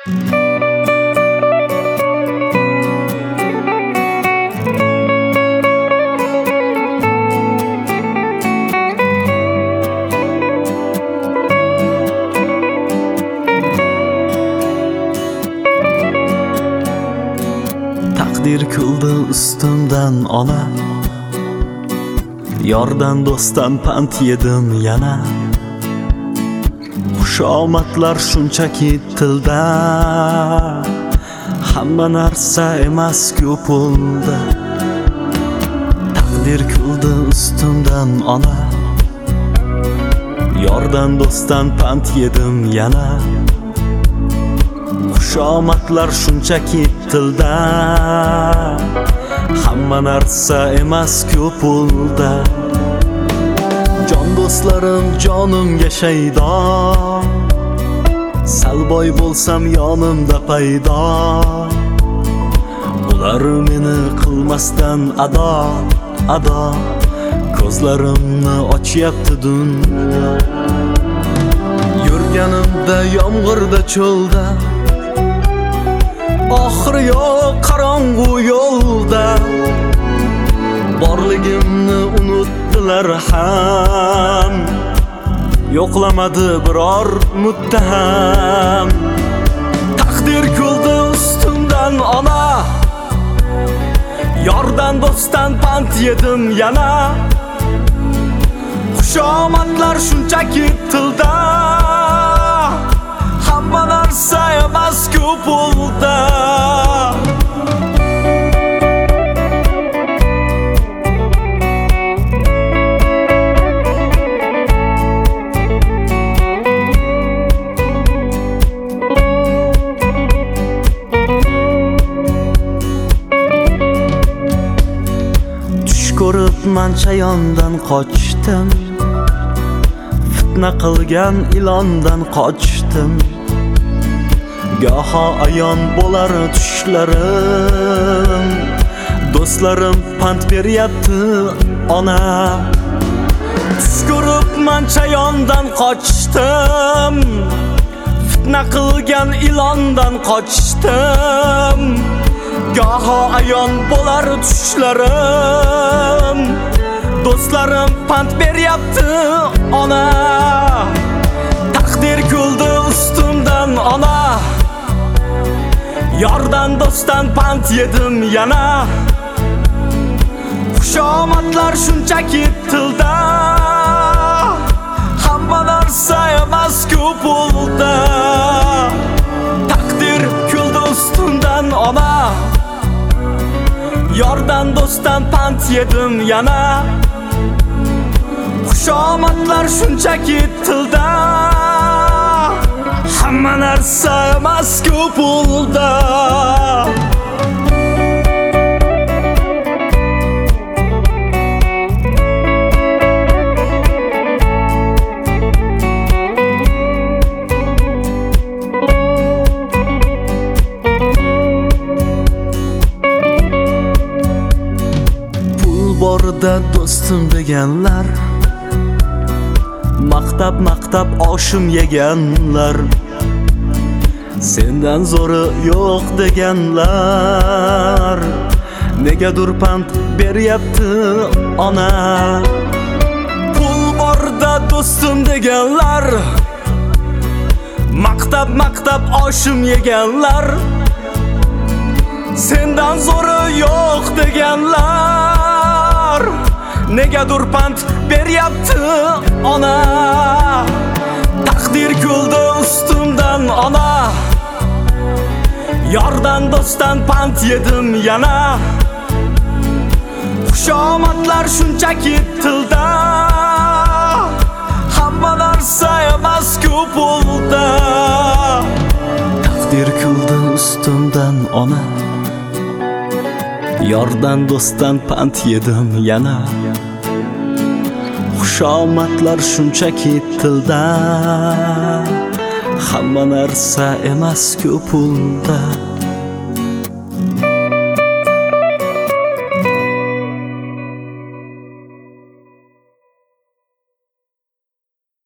Taqdir kuldi ustimdan ona, yordan do'stdan pand yedim yana. Xushomadlar shunchaki tilda, hamma narsa emas ko'p bo'ldi. Taqdir kuldi ustimdan ona, yordan do'stdan pand yedim yana. Xushomadlar shunchaki tilda, hamma narsa emas ko'p bo'ldi. Jon do'stlarim jonimga shaydo, salboy bo'lsam yonimda paydo. Ular meni qilmasdan ado, ko'zlarimni ochyapti dunyo. Yurganimda yomg'irda cho'lda, oxiri yo'q qorong'u yo'lda. Borligimni unutdilar ham, yo'qlamadi biror muttaham. Taqdir kuldi ustimdan ona, yordan do'stdan pand yedim yana. Xushomadlar shunchaki tilda, hamma narsa emas ko'p bo'ldi. Tush ko'rib man chayondan qochdim, fitna qilgan ilondan qochdim. Goho ayon bo'lar tushlarim, do'stlarim pand beryapti ona. Tush ko'rib man chayondan qochdim, fitna qilgan ilondan qochdim. Goho ayon bo'lar tushlarim, do'stlarim pand beryapti ona. Taqdir kuldi ustimdan ona, yordan do'stdan pand yedim yana. Xushomadlar shunchaki tilda, hamma narsa emas ko'p bo'ldi. Taqdir kuldi ustimdan ona, yordan do'stdan pand yedim yana. Xushomadlar shunchaki tilda, hamma narsa emas ko'p bo'ldi. Pul borida do'stim deganlar, maqtab oshim yeganlar. Sendan zo'ri yo'q deganlar, negadir pand beryapti ona. Pul borda do'stim deganlar, maqtab oshim yeganlar. Sendan zo'ri yo'q deganlar, negadir pand beryapti ona. Taqdir kuldi ustimdan ona, yordan do'stdan pand yedim yana. Xushomadlar shunchaki tilda, hamma narsa emas ko'p bo'ldi. Taqdir kuldi ustimdan ona, yordan do'stdan pand yedim yana. Xushomadlar shunchaki tilda, hamma narsa emas ko'p bo'ldi.